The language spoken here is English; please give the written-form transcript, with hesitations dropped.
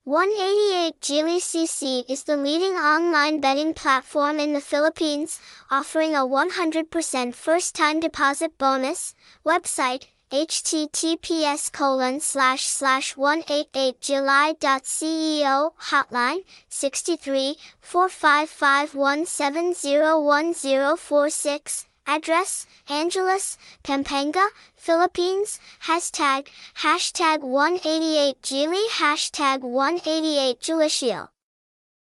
188 Gili CC is the leading online betting platform in the Philippines, offering a 100% first-time deposit bonus. Website, https://188gili.ceo. Hotline, 63-455-170-1046. Address, Angeles, Pampanga, Philippines. Hashtag 188Gili. Hashtag 188Julicio.